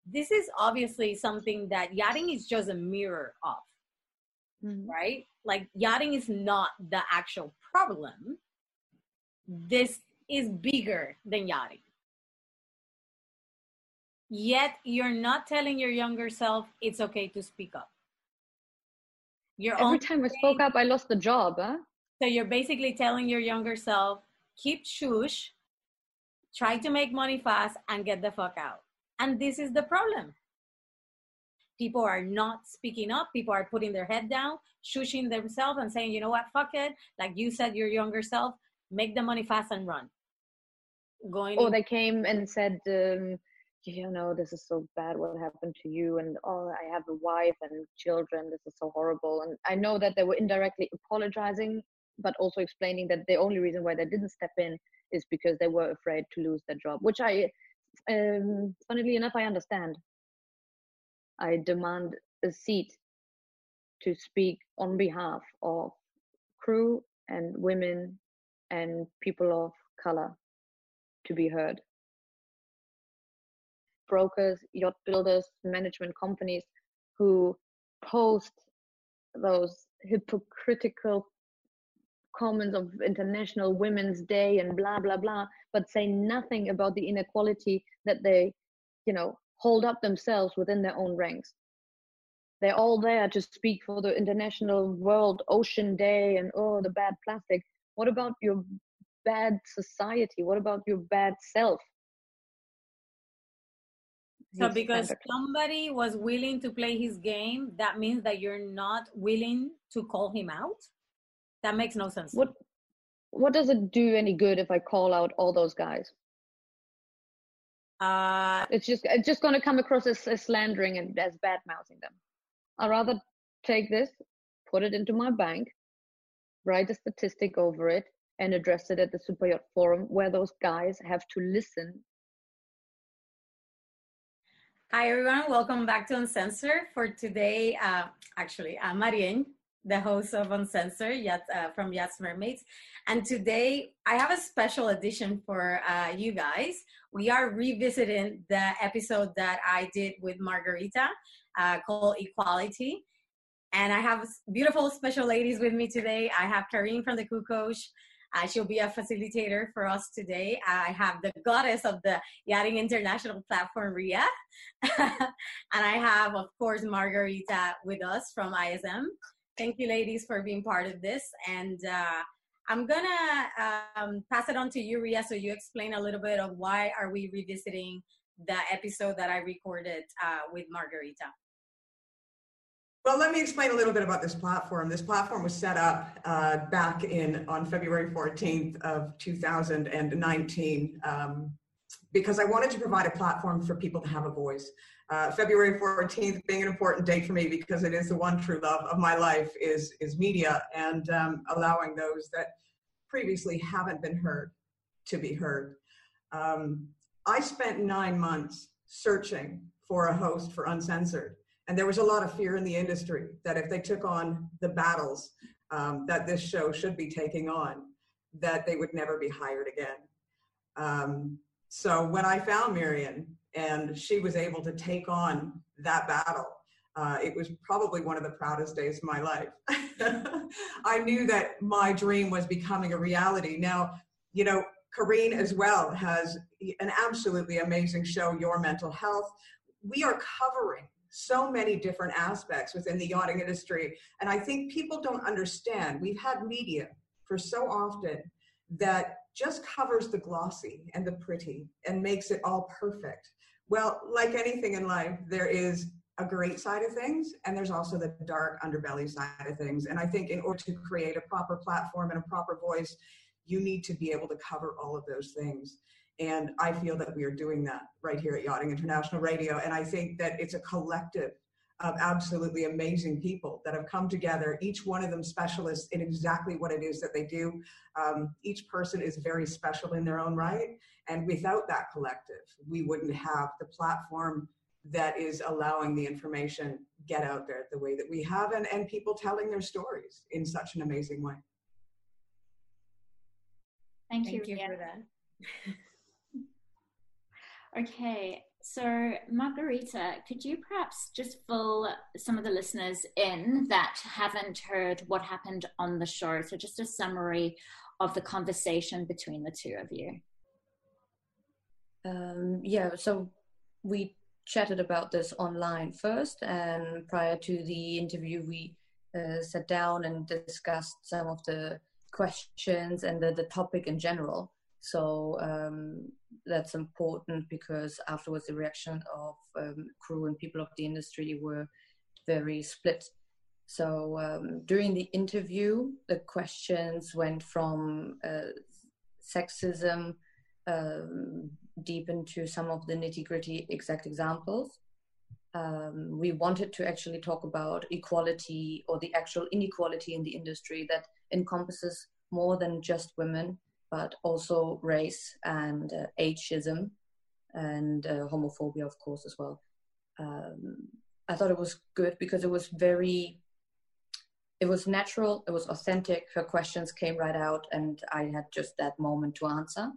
this is obviously something that yachting is just a mirror of, right? Like yachting is not the actual problem. This is bigger than yachting. Yet you're not telling your younger self it's okay to speak up. Every time I spoke up, I lost the job. Huh? So you're basically telling your younger self, keep shush, try to make money fast, and get the fuck out. And this is the problem. People are not speaking up. People are putting their head down, shushing themselves and saying, you know what, fuck it. Like you said, your younger self, make the money fast and run. They came and said, you know, this is so bad what happened to you, and I have a wife and children, this is so horrible. And I know that they were indirectly apologizing, but also explaining that the only reason why they didn't step in is because they were afraid to lose their job, which funnily enough, I understand. I demand a seat to speak on behalf of crew and women and people of color to be heard. Brokers, yacht builders, management companies who post those hypocritical comments of International Women's Day and blah, blah, blah, but say nothing about the inequality that they, you know, hold up themselves within their own ranks. They're all there to speak for the International World Ocean Day and, the bad plastic. What about your bad society? What about your bad self? So because somebody was willing to play his game, that means that you're not willing to call him out? That makes no sense. What does it do any good if I call out all those guys? It's just going to come across as slandering and as bad-mouthing them. I'd rather take this, put it into my bank, write a statistic over it, and address it at the Super Yacht Forum where those guys have to listen. Hi, everyone. Welcome back to Uncensored. For today, I'm Marianne, the host of Uncensored from Yachts Mermaids. And today, I have a special edition for you guys. We are revisiting the episode that I did with Margarita called Equality. And I have beautiful special ladies with me today. I have Karine from the Crew Coach. She'll be a facilitator for us today. I have the goddess of the Yachting International platform, Ria. And I have, of course, Margarita with us from ISM. Thank you, ladies, for being part of this. And I'm going to pass it on to you, Ria, so you explain a little bit of why are we revisiting the episode that I recorded with Margarita. Well, let me explain a little bit about this platform. This platform was set up back on February 14th of 2019 because I wanted to provide a platform for people to have a voice. February 14th being an important date for me because it is the one true love of my life is media and allowing those that previously haven't been heard to be heard. I spent 9 months searching for a host for Uncensored. And there was a lot of fear in the industry that if they took on the battles that this show should be taking on, that they would never be hired again. So when I found Marianne and she was able to take on that battle, it was probably one of the proudest days of my life. I knew that my dream was becoming a reality. Now, you know, Karine as well has an absolutely amazing show, Your Mental Health. We are covering so many different aspects within the yachting industry. And I think people don't understand. We've had media for so often that just covers the glossy and the pretty and makes it all perfect. Well, like anything in life, there is a great side of things and there's also the dark underbelly side of things. And I think in order to create a proper platform and a proper voice, you need to be able to cover all of those things. And I feel that we are doing that right here at Yachting International Radio. And I think that it's a collective of absolutely amazing people that have come together, each one of them specialists in exactly what it is that they do. Each person is very special in their own right. And without that collective, we wouldn't have the platform that is allowing the information get out there the way that we have and people telling their stories in such an amazing way. Thank you for that. Okay, So, Margarita, could you perhaps just fill some of the listeners in that haven't heard what happened on the show? So just a summary of the conversation between the two of you. So we chatted about this online first, and prior to the interview, we sat down and discussed some of the questions and the topic in general. So that's important because afterwards the reaction of crew and people of the industry were very split. So during the interview, the questions went from sexism deep into some of the nitty-gritty exact examples. We wanted to actually talk about equality or the actual inequality in the industry that encompasses more than just women, but also race and ageism and homophobia, of course, as well. I thought it was good because it was natural, it was authentic. Her questions came right out and I had just that moment to answer,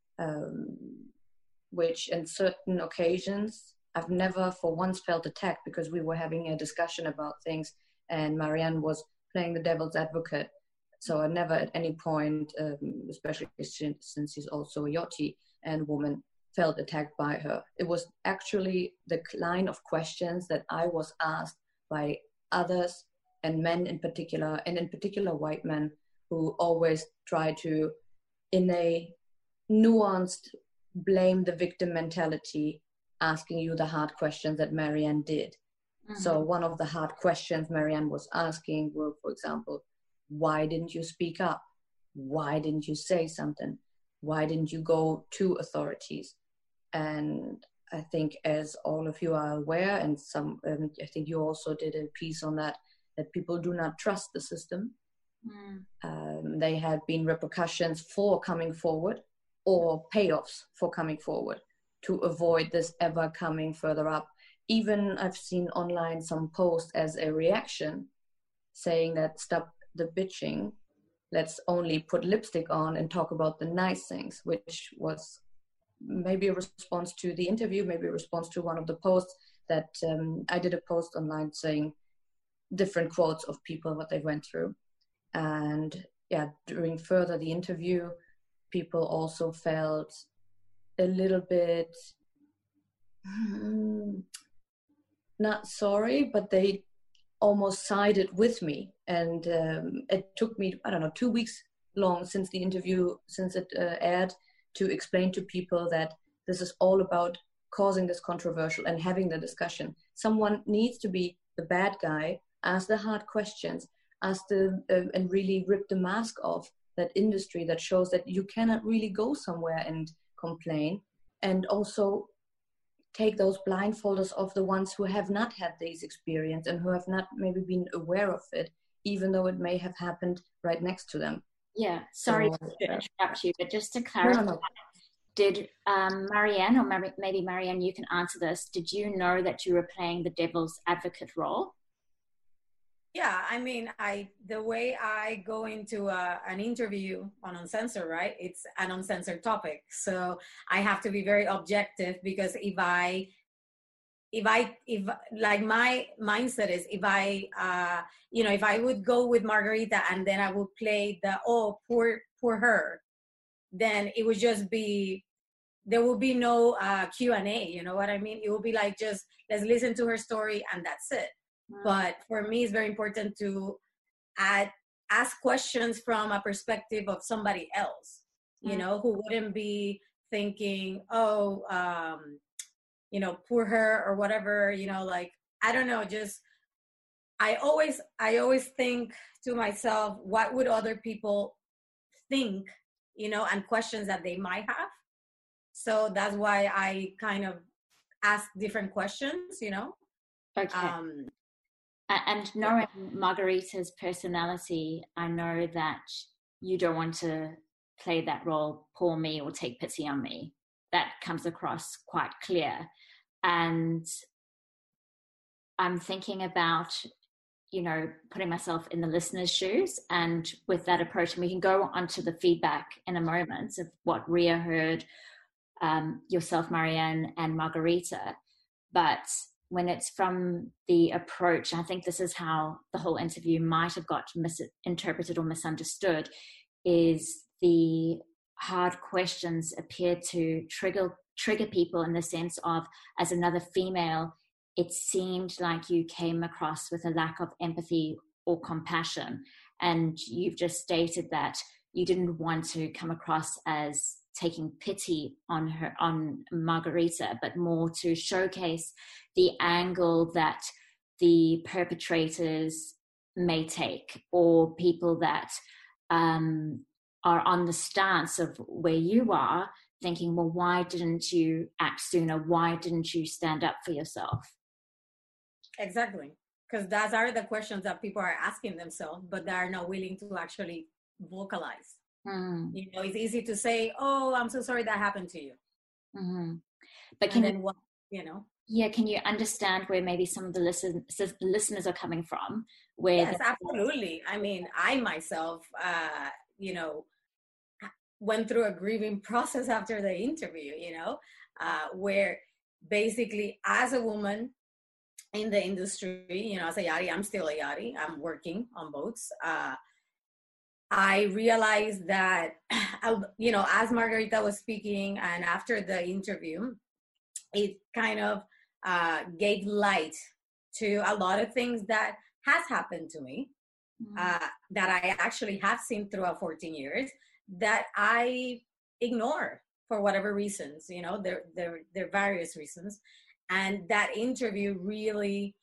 which in certain occasions, I've never for once felt attacked because we were having a discussion about things and Marianne was playing the devil's advocate. So I never at any point, especially since she's also a Yachty and woman, felt attacked by her. It was actually the line of questions that I was asked by others and men in particular, and in particular white men, who always try to, in a nuanced, blame the victim mentality, asking you the hard questions that Marianne did. Mm-hmm. So one of the hard questions Marianne was asking were, for example, why didn't you speak up? Why didn't you say something? Why didn't you go to authorities? And I think, as all of you are aware, and I think you also did a piece on that people do not trust the system. They had been repercussions for coming forward or payoffs for coming forward to avoid this ever coming further up. Even I've seen online some posts as a reaction saying that stop the bitching, let's only put lipstick on and talk about the nice things, which was maybe a response to the interview, maybe a response to one of the posts that I did a post online saying different quotes of people, what they went through. And yeah, during further the interview, people also felt a little bit not sorry, but they almost sided with me. And it took me, 2 weeks long since the interview, since it aired, to explain to people that this is all about causing this controversial and having the discussion. Someone needs to be the bad guy, ask the hard questions, and really rip the mask off that industry that shows that you cannot really go somewhere and complain, and also take those blindfolders of the ones who have not had these experience and who have not maybe been aware of it, even though it may have happened right next to them. Yeah, sorry to interrupt you, but just to clarify, no. Did Marianne, or maybe Marianne, you can answer this, did you know that you were playing the devil's advocate role? Yeah, I mean, the way I go into an interview on Uncensored, right? It's an uncensored topic. So I have to be very objective, because if like my mindset is, if I would go with Margarita and then I would play the, oh, poor her, then it would just be, there will be no Q&A, you know what I mean? It will be like, just let's listen to her story and that's it. Wow. But for me, it's very important to ask questions from a perspective of somebody else, you know, who wouldn't be thinking, oh, poor her or whatever, like, I don't know, just, I always think to myself, what would other people think, and questions that they might have. So that's why I kind of ask different questions, Okay. And knowing Margarita's personality, I know that you don't want to play that role, poor me or take pity on me. That comes across quite clear. And I'm thinking about, putting myself in the listener's shoes, and with that approach, and we can go on to the feedback in a moment of what Ria heard, yourself, Marianne, and Margarita. But when it's from the approach, I think this is how the whole interview might have got misinterpreted or misunderstood, is the hard questions appear to trigger people in the sense of, as another female, it seemed like you came across with a lack of empathy or compassion. And you've just stated that you didn't want to come across as taking pity on Margarita, but more to showcase the angle that the perpetrators may take, or people that are on the stance of where you are, thinking, well, why didn't you act sooner? Why didn't you stand up for yourself? Exactly. Because those are the questions that people are asking themselves, but they are not willing to actually vocalize. You know, it's easy to say, oh, I'm so sorry that happened to you. But can you, what, you know? Yeah, can you understand where maybe some of the listeners are coming from? Yes, absolutely. I mean, I myself, you know, went through a grieving process after the interview, you know, where basically as a woman in the industry, you know, as a yachty, I'm still a yachty, I'm working on boats. I realized that, you know, as Margarita was speaking and after the interview, it kind of gave light to a lot of things that has happened to me, that I actually have seen throughout 14 years that I ignore for whatever reasons, you know, there are various reasons. And that interview really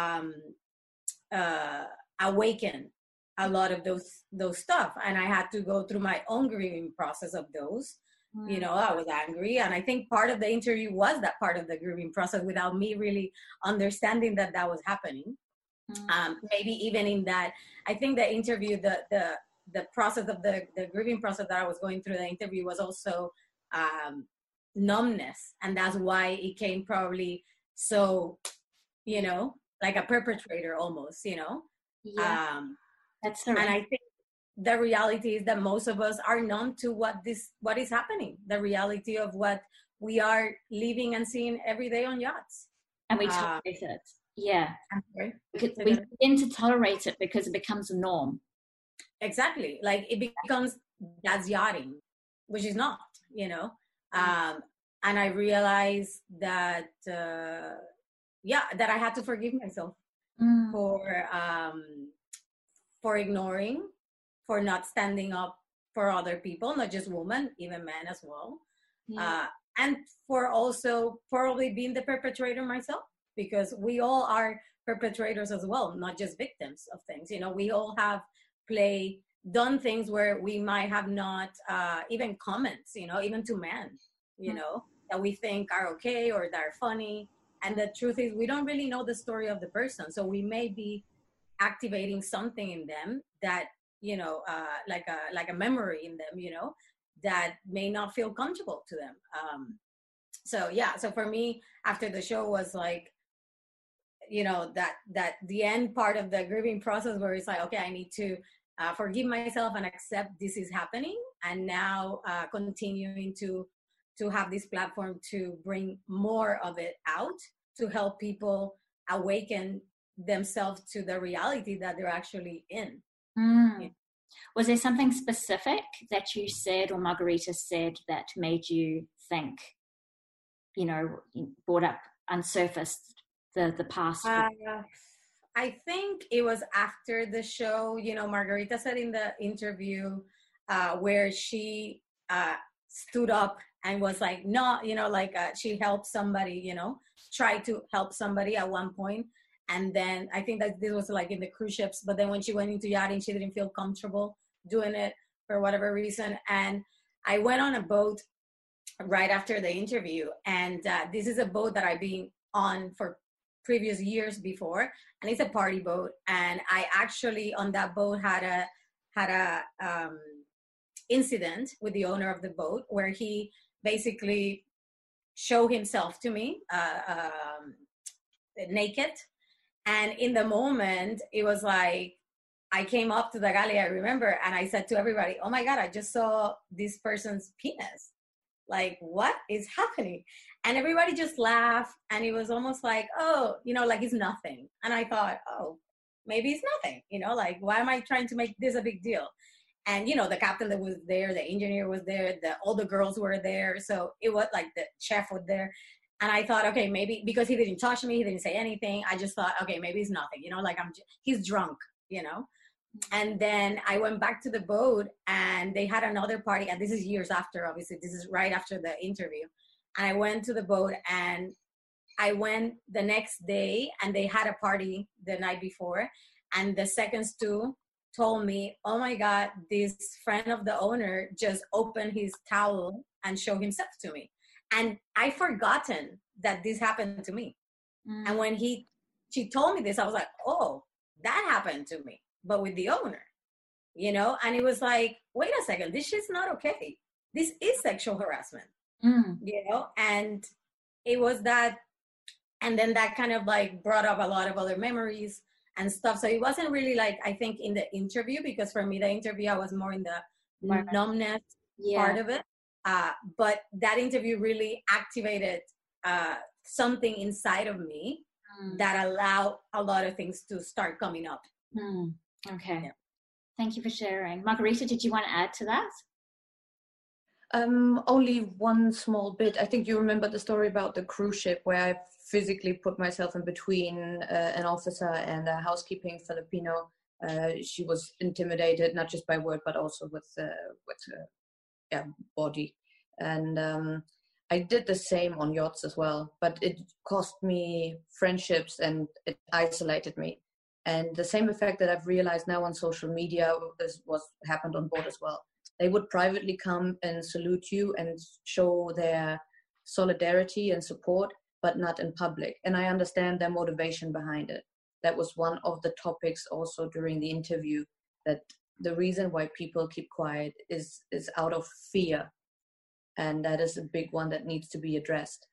awakened a lot of those stuff. And I had to go through my own grieving process of those. You know, I was angry. And I think part of the interview was that part of the grieving process without me really understanding that was happening. Maybe even in that, I think the interview, the process of the grieving process that I was going through the interview was also numbness. And that's why it came probably so, you know, like a perpetrator almost, you know. Yeah. That's right. And I think the reality is that most of us are numb to what is happening, the reality of what we are living and seeing every day on yachts. And we tolerate it. Yeah. We begin to tolerate it because it becomes a norm. Exactly. Like it becomes, that's yachting, which is not, you know. And I realized that, that I had to forgive myself for ignoring, for not standing up for other people, not just women, even men as well. And for also probably being the perpetrator myself, because we all are perpetrators as well, not just victims of things. You know, we all have done things where we might have not even comments, you know, even to men, you know, that we think are okay or that are funny. And the truth is we don't really know the story of the person. So we may be activating something in them that, you know, like a memory in them, you know, that may not feel comfortable to them. So for me, after the show was like, you know, that the end part of the grieving process where it's like, okay, I need to forgive myself and accept this is happening. And now continuing to have this platform to bring more of it out, to help people awaken themselves to the reality that they're actually in. Yeah. Was there something specific that you said or Margarita said that made you think, you know, brought up, unsurfaced the past? I think it was after the show, you know, Margarita said in the interview where she stood up and was like, no, you know, like she helped somebody, you know, tried to help somebody at one point. And then I think that this was like in the cruise ships, but then when she went into yachting, she didn't feel comfortable doing it for whatever reason. And I went on a boat right after the interview. And this is a boat that I've been on for previous years before. And it's a party boat. And I actually on that boat had a incident with the owner of the boat where he basically showed himself to me naked. And in the moment, it was like, I came up to the galley, I remember, and I said to everybody, oh my God, I just saw this person's penis. Like, what is happening? And everybody just laughed. And it was almost like, oh, like it's nothing. And I thought, oh, maybe it's nothing, like, why am I trying to make this a big deal? And, the captain that was there, the engineer was there, all the girls were there. So it was like the chef was there. And I thought, okay, maybe because he didn't touch me, he didn't say anything. I just thought, okay, maybe it's nothing, like he's drunk, And then I went back to the boat and they had another party. And this is years after, obviously, this is right after the interview. And I went to the boat and I went the next day and they had a party the night before. And the second stew told me, oh my God, this friend of the owner just opened his towel and showed himself to me. And I forgotten that this happened to me. And when she told me this, I was like, oh, that happened to me, but with the owner, and it was like, wait a second, this is not okay. This is sexual harassment, and it was that. And then that kind of like brought up a lot of other memories and stuff. So it wasn't really like, I think, in the interview, because for me, the interview, I was more in the numbness part of it. But that interview really activated something inside of me that allowed a lot of things to start coming up. Okay. Yeah. Thank you for sharing. Margarita, did you want to add to that? Only one small bit. I think you remember the story about the cruise ship where I physically put myself in between an officer and a housekeeping Filipino. She was intimidated, not just by word, but also with body. And I did the same on yachts as well, but it cost me friendships and it isolated me. And the same effect that I've realized now on social media happened on board as well. They would privately come and salute you and show their solidarity and support, but not in public. And I understand their motivation behind it. That was one of the topics also during the interview, that the reason why people keep quiet is out of fear. And that is a big one that needs to be addressed.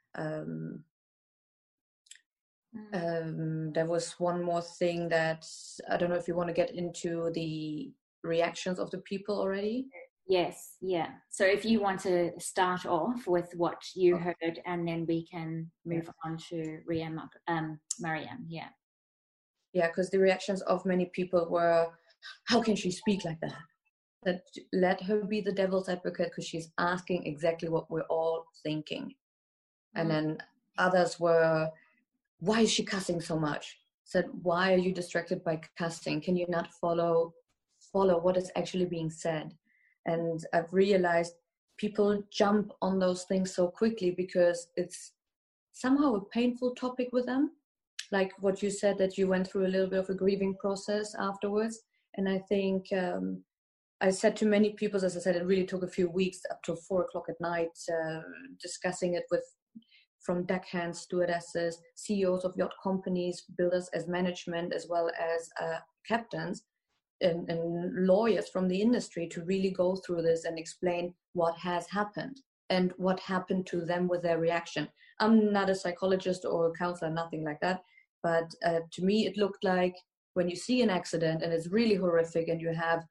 There was one more thing that, I don't know if you want to get into the reactions of the people already. Yes, yeah. So if you want to start off with what you heard, and then we can move on to Marianne, yeah. Yeah, because the reactions of many people were, how can she speak like that? That let her be the devil's advocate, because she's asking exactly what we're all thinking. And then others were, why is she cussing so much? Said, why are you distracted by cussing? Can you not follow what is actually being said? And I've realized people jump on those things so quickly because it's somehow a painful topic with them. Like what you said, that you went through a little bit of a grieving process afterwards. And I think I said to many people, as I said, it really took a few weeks, up to 4 o'clock at night, discussing it from deckhands, stewardesses, CEOs of yacht companies, builders as management, as well as captains and lawyers from the industry, to really go through this and explain what has happened and what happened to them with their reaction. I'm not a psychologist or a counselor, nothing like that. But to me, it looked like when you see an accident and it's really horrific and you have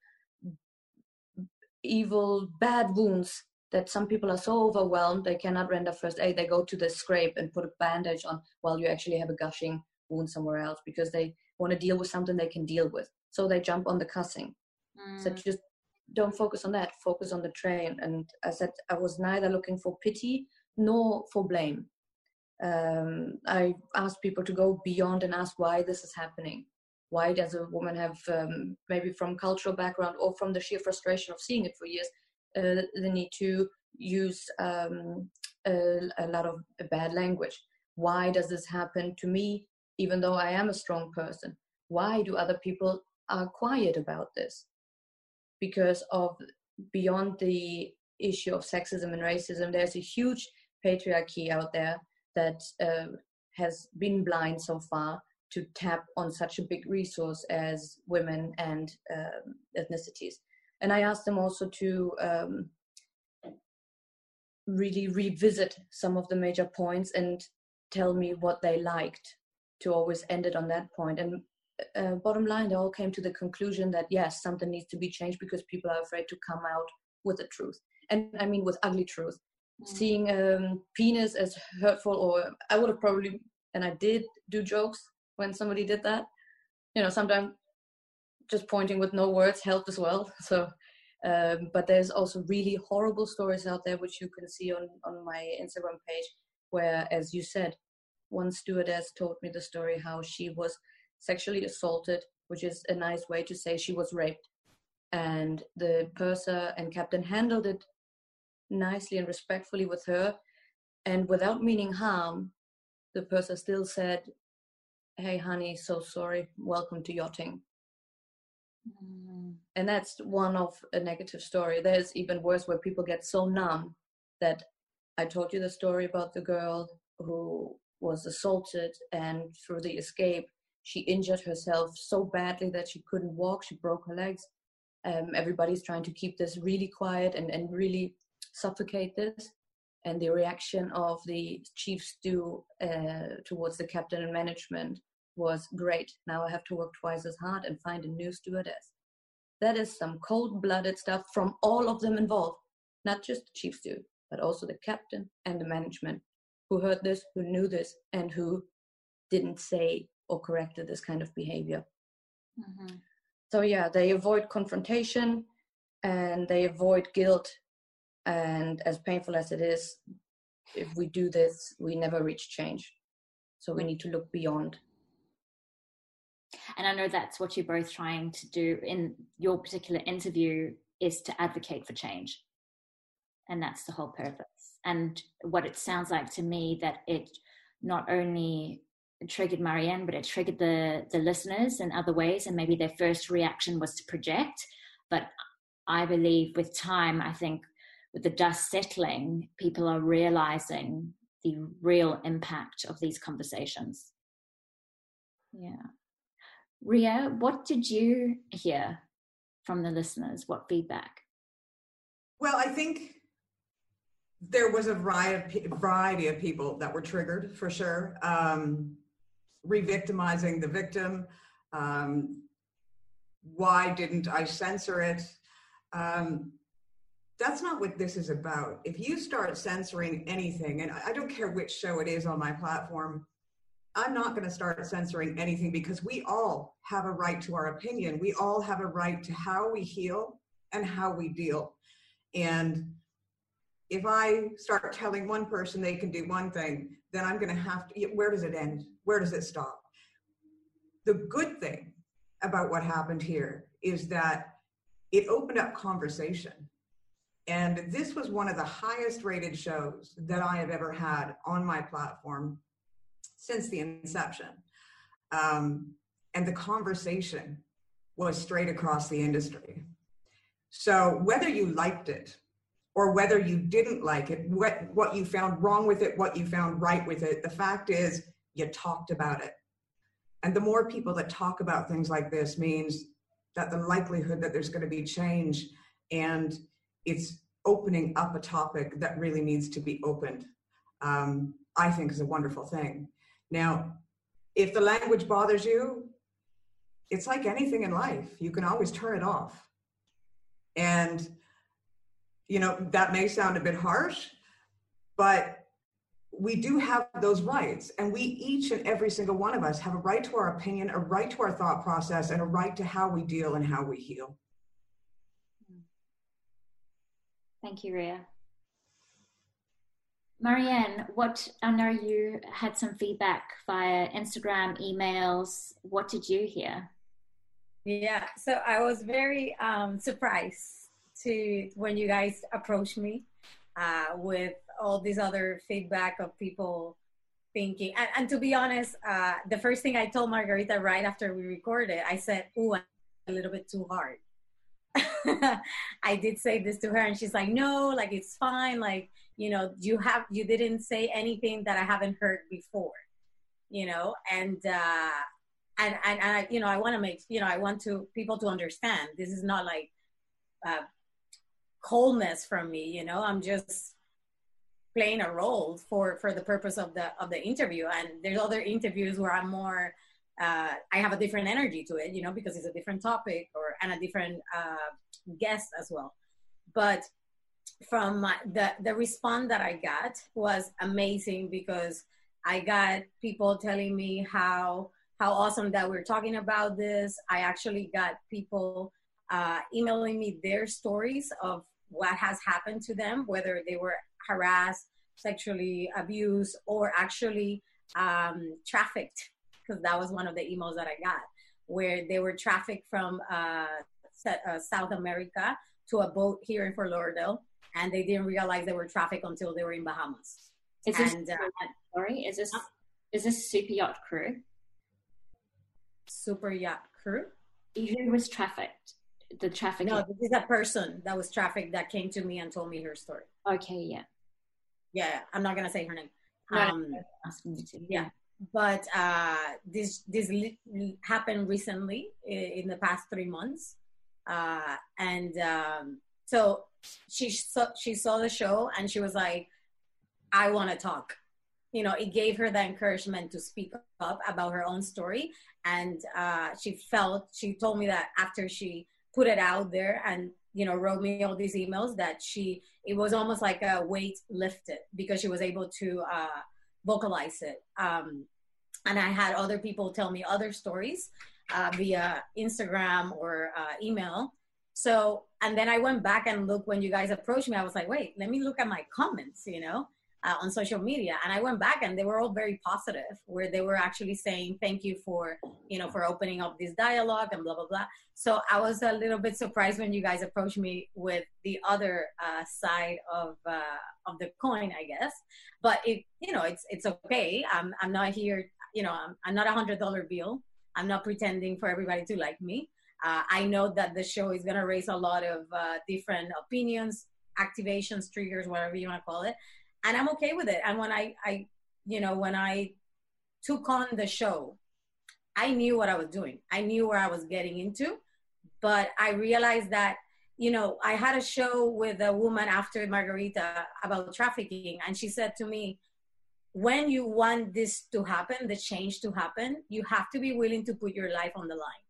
evil, bad wounds, that some people are so overwhelmed they cannot render first aid, they go to the scrape and put a bandage on while you actually have a gushing wound somewhere else, because they want to deal with something they can deal with. So they jump on the cussing. So just don't focus on that, focus on the train. And I said I was neither looking for pity nor for blame. I asked people to go beyond and ask why this is happening. Why does a woman have, maybe from cultural background or from the sheer frustration of seeing it for years, the need to use a lot of bad language? Why does this happen to me, even though I am a strong person? Why do other people are quiet about this? Because of beyond the issue of sexism and racism, there's a huge patriarchy out there that has been blind so far to tap on such a big resource as women and ethnicities. And I asked them also to really revisit some of the major points and tell me what they liked, to always end it on that point. And bottom line, they all came to the conclusion that yes, something needs to be changed because people are afraid to come out with the truth. And I mean with ugly truth, seeing penis as hurtful, or I would have probably, and I did do jokes when somebody did that. You know, sometimes just pointing with no words helped as well. So, but there's also really horrible stories out there, which you can see on my Instagram page, where, as you said, one stewardess told me the story how she was sexually assaulted, which is a nice way to say she was raped. And the purser and captain handled it nicely and respectfully with her. And without meaning harm, the purser still said, "Hey, honey, so sorry. Welcome to yachting." And that's one of a negative story. There's even worse, where people get so numb that I told you the story about the girl who was assaulted, and through the escape, she injured herself so badly that she couldn't walk. She broke her legs. Everybody's trying to keep this really quiet and really suffocate this. And the reaction of the chief stew towards the captain and management was, "Great, now I have to work twice as hard and find a new stewardess." That is some cold-blooded stuff from all of them involved, not just the chief stew, but also the captain and the management, who heard this, who knew this, and who didn't say or corrected this kind of behavior. Mm-hmm. So yeah, they avoid confrontation and they avoid guilt. And as painful as it is, if we do this, we never reach change. So we need to look beyond. And I know that's what you're both trying to do in your particular interview, is to advocate for change. And that's the whole purpose. And what it sounds like to me, that it not only triggered Marianne, but it triggered the listeners in other ways. And maybe their first reaction was to project. But I believe with time, I think with the dust settling, people are realizing the real impact of these conversations. Yeah. Ria, what did you hear from the listeners? What feedback? Well, I think there was a variety of people that were triggered, for sure. Re-victimizing the victim. Why didn't I censor it? That's not what this is about. If you start censoring anything, and I don't care which show it is on my platform, I'm not going to start censoring anything, because we all have a right to our opinion. We all have a right to how we heal and how we deal. And if I start telling one person they can do one thing, then I'm going to have to, where does it end? Where does it stop? The good thing about what happened here is that it opened up conversation. And this was one of the highest rated shows that I have ever had on my platform since the inception. And the conversation was straight across the industry. So whether you liked it or whether you didn't like it, what you found wrong with it, what you found right with it, the fact is you talked about it. And the more people that talk about things like this means that the likelihood that there's going to be change, and it's opening up a topic that really needs to be opened, I think is a wonderful thing. Now, if the language bothers you, it's like anything in life. You can always turn it off. And, you know, that may sound a bit harsh, but we do have those rights. And we, each and every single one of us, have a right to our opinion, a right to our thought process, and a right to how we deal and how we heal. Thank you, Ria. Marianne, I know you had some feedback via Instagram, emails. What did you hear? Yeah, so I was very surprised when you guys approached me with all this other feedback of people thinking. And to be honest, the first thing I told Margarita right after we recorded, I said, "Ooh, a little bit too hard." I did say this to her, and she's like, "No, like it's fine. Like, you know, you didn't say anything that I haven't heard before, you know." And I, you know, I want to make, you know, I want people to understand this is not like coldness from me, you know. I'm just playing a role for the purpose of the interview. And there's other interviews where I'm more I have a different energy to it, you know, because it's a different topic and a different guest as well. But from the response that I got was amazing, because I got people telling me how awesome that we're talking about this. I actually got people emailing me their stories of what has happened to them, whether they were harassed, sexually abused, or actually trafficked, because that was one of the emails that I got, where they were trafficked from South America to a boat here in Fort Lauderdale, and they didn't realize they were trafficked until they were in Bahamas. Is this is this Super Yacht Crew? Super Yacht Crew? Who was trafficked? The traffic? No, this is a person that was trafficked that came to me and told me her story. Okay, yeah. Yeah, I'm not gonna say her name. Asking you to. Yeah, but this happened recently in the past 3 months, so she saw the show and she was like, I want to talk. You know, it gave her the encouragement to speak up about her own story. And she told me that after she put it out there and, you know, wrote me all these emails, that it was almost like a weight lifted, because she was able to vocalize it. And I had other people tell me other stories via Instagram or email. So, and then I went back and looked when you guys approached me. I was like, wait, let me look at my comments, you know, on social media. And I went back and they were all very positive, where they were actually saying, thank you for, you know, for opening up this dialogue and blah, blah, blah. So I was a little bit surprised when you guys approached me with the other side of the coin, I guess. But it, you know, it's okay. I'm not here, you know, I'm not $100 bill. I'm not pretending for everybody to like me. I know that the show is going to raise a lot of different opinions, activations, triggers, whatever you want to call it. And I'm okay with it. And when when I took on the show, I knew what I was doing. I knew where I was getting into, but I realized that, you know, I had a show with a woman after Margarita about trafficking. And she said to me, when you want this to happen, the change to happen, you have to be willing to put your life on the line.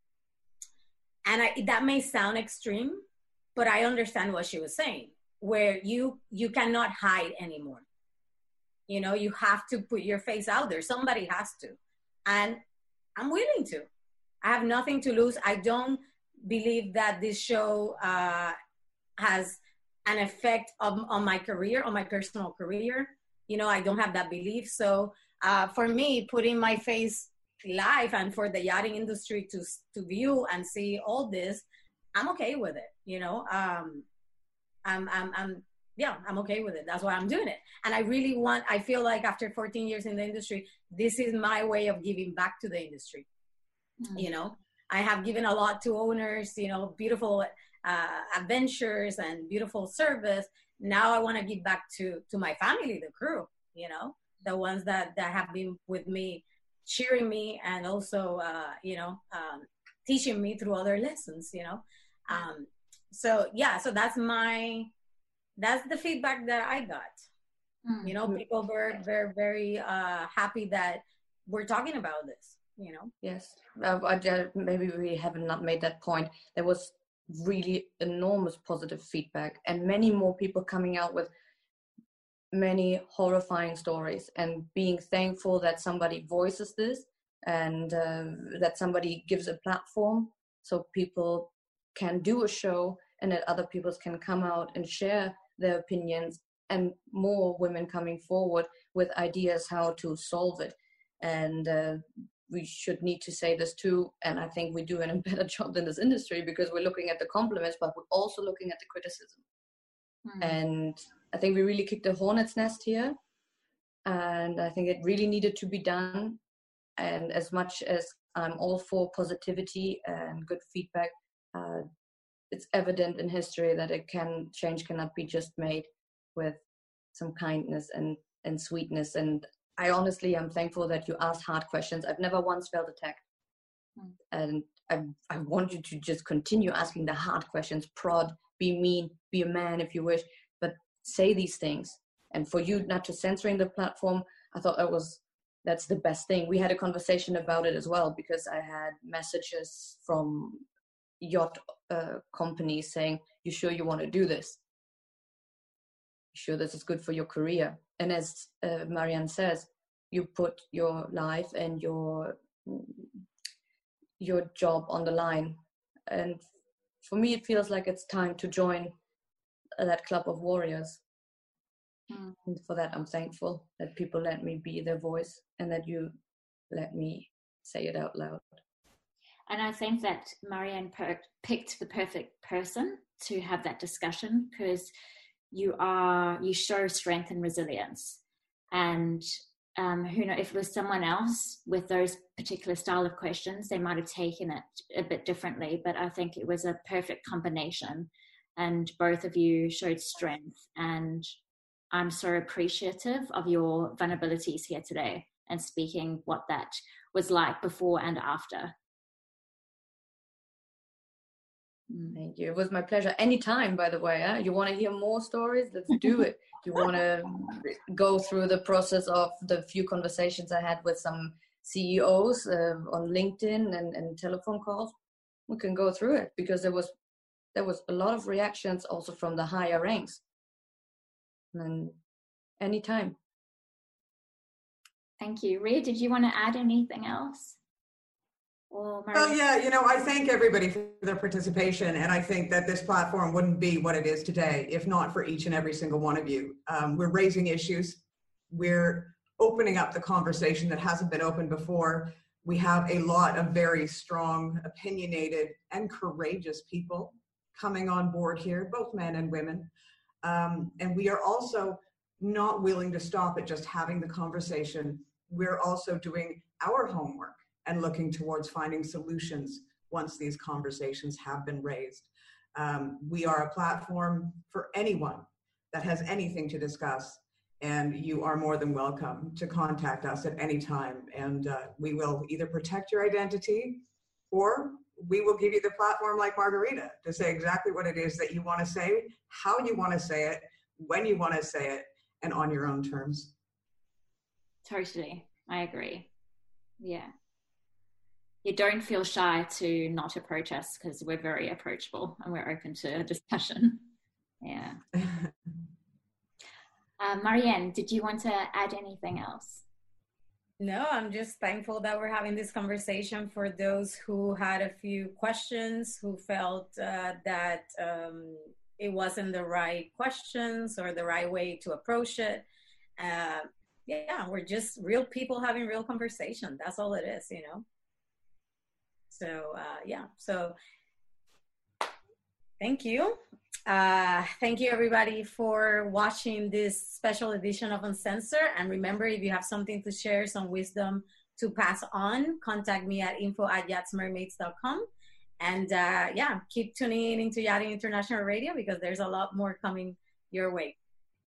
And that may sound extreme, but I understand what she was saying, where you cannot hide anymore. You know, you have to put your face out there. Somebody has to. And I'm willing to. I have nothing to lose. I don't believe that this show has an effect on my career, on my personal career. You know, I don't have that belief. So for me, putting my face live and for the yachting industry to view and see all this, I'm okay with it. You know, I'm okay with it. That's why I'm doing it. And I feel like after 14 years in the industry, this is my way of giving back to the industry. Mm-hmm. You know, I have given a lot to owners, you know, beautiful adventures and beautiful service. Now I want to give back to my family, the crew, you know, the ones that have been with me, cheering me, and also, teaching me through other lessons, you know. So that's the feedback that I got. You know, people were very, very happy that we're talking about this, you know. Yes, maybe we haven't not made that point. There was really enormous positive feedback, and many more people coming out with many horrifying stories, and being thankful that somebody voices this, and that somebody gives a platform so people can do a show, and that other people can come out and share their opinions, and more women coming forward with ideas how to solve it. And we should need to say this too, and I think we're doing a better job in this industry, because we're looking at the compliments, but we're also looking at the criticism. And I think we really kicked the hornet's nest here, and I think it really needed to be done. And as much as I'm all for positivity and good feedback, it's evident in history that change cannot be just made with some kindness and sweetness. And I honestly am thankful that you asked hard questions. I've never once felt attacked. And I want you to just continue asking the hard questions, prod, be mean, be a man if you wish, but say these things. And for you not to censoring the platform, I thought that's the best thing. We had a conversation about it as well, because I had messages from yacht companies saying, you sure you want to do this? sure this is good for your career. And as Marianne says, you put your life and your job on the line. And for me, it feels like it's time to join that club of warriors. And for that, I'm thankful that people let me be their voice and that you let me say it out loud. And I think that Marianne picked the perfect person to have that discussion, because you show strength and resilience. And who knows, if it was someone else with those particular style of questions, they might have taken it a bit differently. But I think it was a perfect combination, and both of you showed strength. And I'm so appreciative of your vulnerabilities here today and speaking what that was like before and after. Thank you. It was my pleasure. Anytime, by the way. You want to hear more stories? Let's do it. You want to go through the process of the few conversations I had with some CEOs on LinkedIn and telephone calls? We can go through it, because there was a lot of reactions also from the higher ranks. And anytime. Thank you. Rhea, did you want to add anything else? Well, yeah, I thank everybody for their participation. And I think that this platform wouldn't be what it is today if not for each and every single one of you. We're raising issues. We're opening up the conversation that hasn't been opened before. We have a lot of very strong, opinionated, and courageous people coming on board here, both men and women. And we are also not willing to stop at just having the conversation. We're also doing our homework and looking towards finding solutions once these conversations have been raised. We are a platform for anyone that has anything to discuss, and you are more than welcome to contact us at any time. And we will either protect your identity, or we will give you the platform like Margarita to say exactly what it is that you want to say, how you want to say it, when you want to say it, and on your own terms. Totally. I agree. Yeah. You don't feel shy to not approach us, because we're very approachable and we're open to a discussion. Yeah. Marianne, did you want to add anything else? No, I'm just thankful that we're having this conversation. For those who had a few questions, who felt that it wasn't the right questions or the right way to approach it. Yeah, we're just real people having real conversation. That's all it is, So, yeah, so thank you. Thank you, everybody, for watching this special edition of Uncensored. And remember, if you have something to share, some wisdom to pass on, contact me at info@yatsmermaids.com. And yeah, keep tuning in into Yachting International Radio, because there's a lot more coming your way.